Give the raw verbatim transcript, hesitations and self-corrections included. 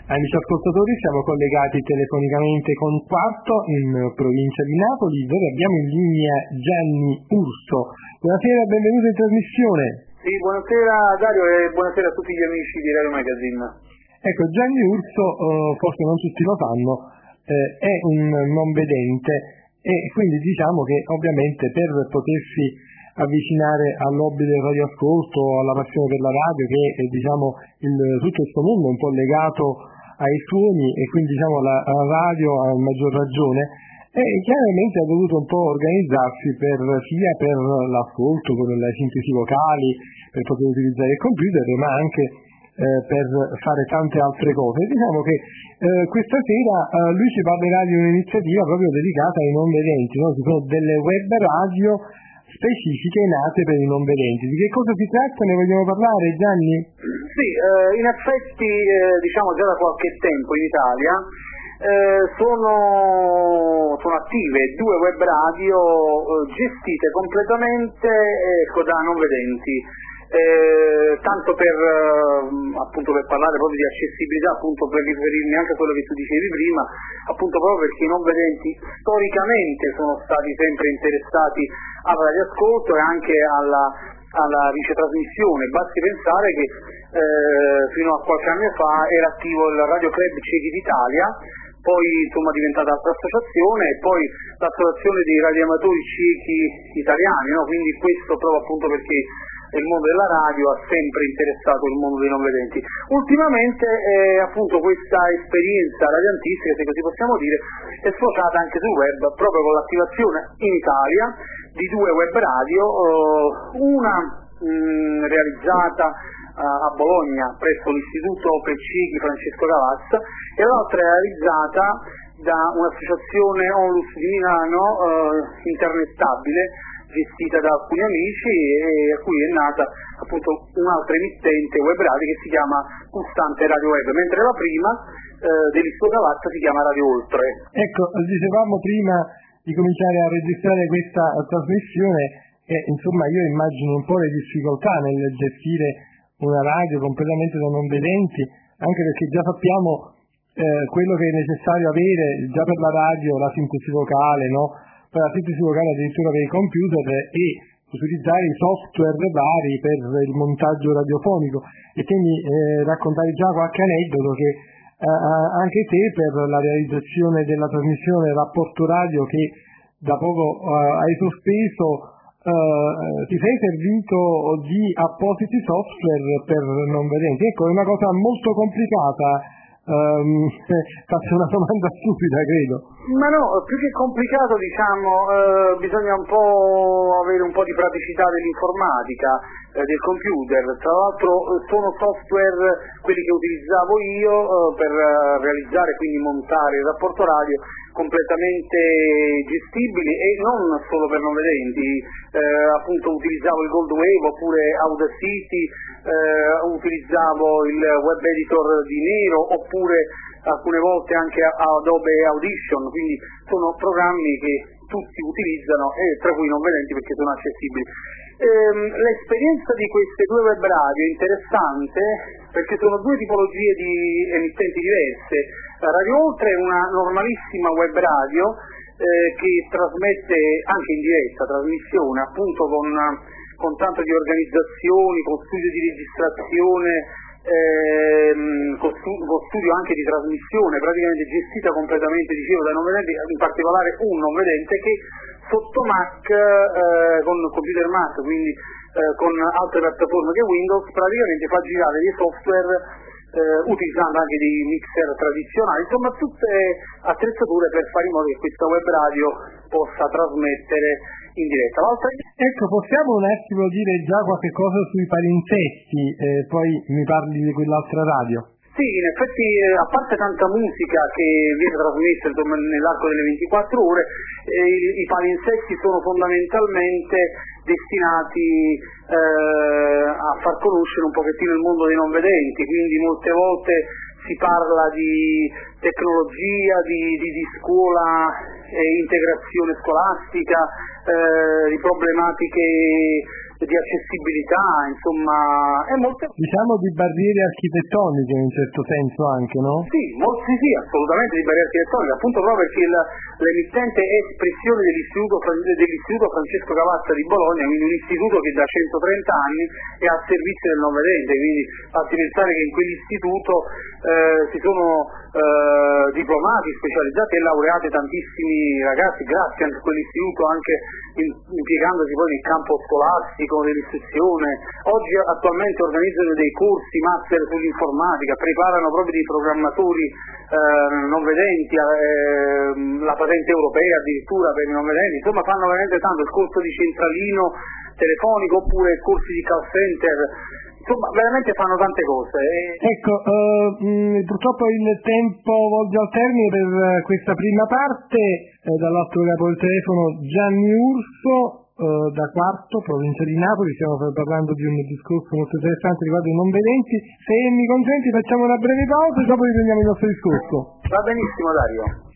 Amici ascoltatori, siamo collegati telefonicamente con Quarto in provincia di Napoli, dove abbiamo in linea Gianni Urso. Buonasera, benvenuto in trasmissione. Sì, buonasera Dario e buonasera a tutti gli amici di Radio Magazine. Ecco, Gianni Urso, eh, forse non tutti lo sanno, eh, è un non vedente e quindi diciamo che ovviamente per potersi avvicinare al hobby del radioascolto, alla passione per la radio, che è diciamo il, tutto il suo mondo è un po' legato ai suoni, e quindi diciamo la, la radio ha maggior ragione, e chiaramente ha dovuto un po' organizzarsi per, sia per l'ascolto con le sintesi vocali, per poter utilizzare il computer, ma anche eh, per fare tante altre cose. Diciamo che eh, questa sera eh, lui ci parlerà di un'iniziativa proprio dedicata ai non vedenti, no? Ci sono delle web radio specifiche nate per i non vedenti. Di che cosa si tratta? Ne vogliamo parlare, Gianni? Sì, eh, in effetti eh, diciamo già da qualche tempo in Italia eh, sono, sono attive due web radio eh, gestite completamente ecco, da non vedenti. Eh, tanto per eh, appunto per parlare proprio di accessibilità, appunto per riferirmi anche a quello che tu dicevi prima, appunto proprio perché i non vedenti storicamente sono stati sempre interessati al radioascolto e anche alla, alla ricetrasmissione. Basti pensare che eh, fino a qualche anno fa era attivo il Radio Club Ciechi d'Italia, poi insomma è diventata altra associazione, e poi l'associazione dei radioamatori ciechi italiani, no? Quindi questo proprio appunto perché il mondo della radio ha sempre interessato il mondo dei non vedenti. Ultimamente eh, appunto questa esperienza radiantistica, se così possiamo dire, è sfociata anche sul web, proprio con l'attivazione in Italia di due web radio, eh, una mh, realizzata uh, a Bologna presso l'Istituto per Ciechi Francesco Cavazza e l'altra realizzata da un'associazione Onlus di Milano, uh, Internestabile, gestita da alcuni amici, e a cui è nata appunto un'altra emittente web radio che si chiama Pulsante Radio Web, mentre la prima eh, dell'Istituto Cavazza si chiama Radio Oltre. Ecco, dicevamo prima di cominciare a registrare questa trasmissione che insomma io immagino un po' le difficoltà nel gestire una radio completamente da non vedenti, anche perché già sappiamo eh, quello che è necessario avere già per la radio, la sintesi vocale, no? La sintesi vocale addirittura per i computer, e utilizzare i software vari per il montaggio radiofonico, e quindi eh, raccontare già qualche aneddoto che eh, anche te per la realizzazione della trasmissione Rapporto Radio che da poco eh, hai sospeso eh, ti sei servito di appositi software per non vedenti. Ecco, è una cosa molto complicata. Um, faccio una domanda stupida, credo. Ma no, più che complicato, diciamo, eh, bisogna un po' avere un po' di praticità dell'informatica, eh, del computer. Tra l'altro sono software quelli che utilizzavo io eh, per realizzare, quindi montare il rapporto radio, completamente gestibili e non solo per non vedenti. Eh, appunto utilizzavo il Gold Wave oppure Audacity, eh, utilizzavo il web editor di Nero oppure alcune volte anche Adobe Audition, quindi sono programmi che tutti utilizzano e tra cui non vedenti perché sono accessibili. Ehm, l'esperienza di queste due web radio è interessante perché sono due tipologie di emittenti diverse. Radio Oltre è una normalissima web radio eh, che trasmette anche in diretta trasmissione, appunto con, con tanto di organizzazioni, con studio di registrazione, ehm, con, stu- con studio anche di trasmissione, praticamente gestita completamente, dicevo, da non vedenti, in particolare un non vedente che sotto Mac, eh, con computer Mac, quindi eh, con altre piattaforme che Windows, praticamente fa girare dei software eh, utilizzando anche dei mixer tradizionali, insomma tutte attrezzature per fare in modo che questa web radio possa trasmettere in diretta. L'altra... Ecco, possiamo un attimo dire già qualche cosa sui palinsesti, eh, poi mi parli di quell'altra radio? Sì, in effetti, a parte tanta musica che viene trasmessa insomma, nell'arco delle ventiquattro ore, eh, i, i palinsesti sono fondamentalmente destinati eh, a far conoscere un pochettino il mondo dei non vedenti, quindi molte volte si parla di tecnologia, di, di, di scuola e integrazione scolastica, eh, di problematiche di accessibilità, insomma, è molto... Diciamo di barriere architettoniche in un certo senso anche, no? Sì, molto, sì, sì, assolutamente di barriere architettoniche, appunto proprio perché il, l'emittente è espressione dell'istituto, dell'istituto Francesco Cavazza di Bologna, quindi un istituto che da centotrenta anni è al servizio del non vedente, quindi basti pensare che in quell'istituto eh, si sono eh, diplomati, specializzati e laureati tantissimi ragazzi, grazie anche a quell'istituto, anche in, impiegandosi poi nel campo scolastico, dell'istruzione. Oggi attualmente organizzano dei corsi master sull'informatica, preparano proprio dei programmatori eh, non vedenti, eh, la patente europea addirittura per i non vedenti, insomma fanno veramente tanto, il corso di centralino telefonico oppure corsi di call center, insomma veramente fanno tante cose. Ecco, uh, mh, purtroppo il tempo volge al termine per questa prima parte, eh, dall'altro capo del telefono Gianni Urso, uh, da Quarto, provincia di Napoli. Stiamo parlando di un discorso molto interessante riguardo i non vedenti. Se mi consenti facciamo una breve pausa e dopo riprendiamo il nostro discorso. Va benissimo Dario.